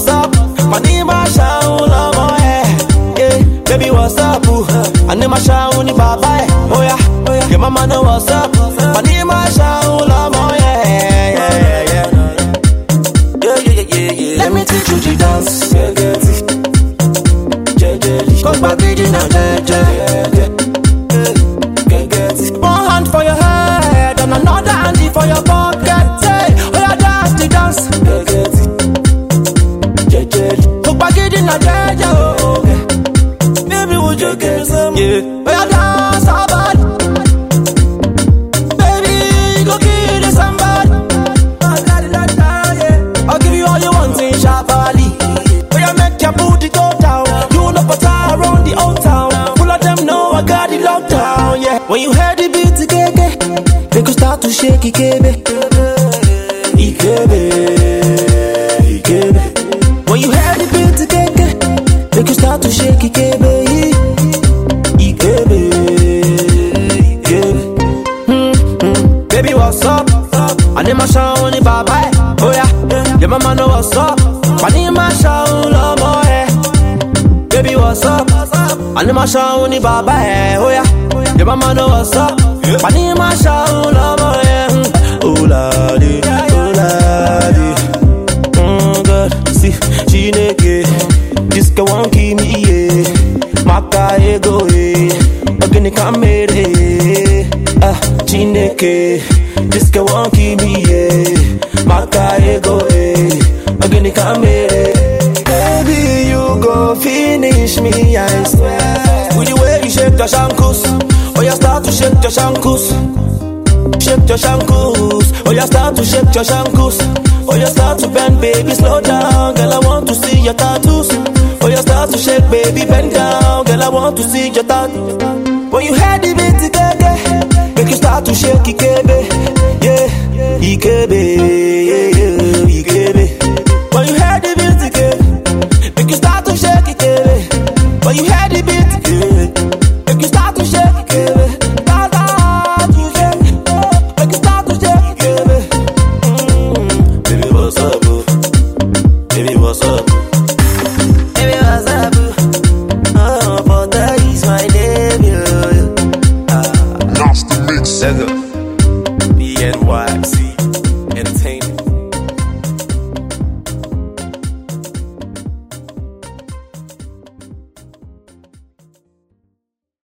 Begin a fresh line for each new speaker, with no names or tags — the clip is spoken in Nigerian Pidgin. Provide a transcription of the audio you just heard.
what's up? My name is Shaula Moe. Yeah, baby, what's up? My name is Shauni Baba. Oh yeah, your mama know what's up. My name is Shaula Moe. Yeah. Let me teach you to dance. Cause my baby now one hand for your head and another hand for your pocket. Hey, oh yeah, dance the dance. Cause my baby now baby, would you get some? Yeah, oh yeah, dance our body. Baby, go kill somebody. I'll give you all you want in Shabali. Oh yeah, make your booty go down. You know for around the old town. Full of them know I got it locked down. Yeah, when you hear the beat, they could start to shake Ikebe. When you hear the beat, they could start to shake Ikebe. Baby, what's up? I need my Shauni Baba. Oh yeah, your mama know what's up. I need my Shaula Moe. Baby, what's up? I need my Shauni Baba. Oh yeah, your mama know what's up. I need my Shaula Moe. Oh la di, oh la di. God, see, she naked. This girl won't keep me, yeah. Maka ego, yeah. Again, it can't make it. She naked. This girl won't keep me, yeah. Maka ego, yeah. Again, it can't make it. Baby, you go finish me, I swear. With the way you shake your shankles. Oh, you start to shake your shankles. Shake your shankles. Oh, you start to shake your shankles. Oh, you start to bend, baby, slow down. Girl, I want to see your tattoos. Oh, you start to shake, baby, bend down. Girl, I want to see your tattoos. When you hear the beat, make you start to shake Ikebe. Yeah, Ikebe, yeah, Ikebe. When you hear the beat, make you start to shake Ikebe. When you hear the beat, make you start to shake Ikebe. Make you start to shake Ikebe. Baby, what's up, boo? Baby, what's up, boo? Baby, what's up, boo? Oh, but that is my name,
Nasty Mix.
BNYC Entertainment.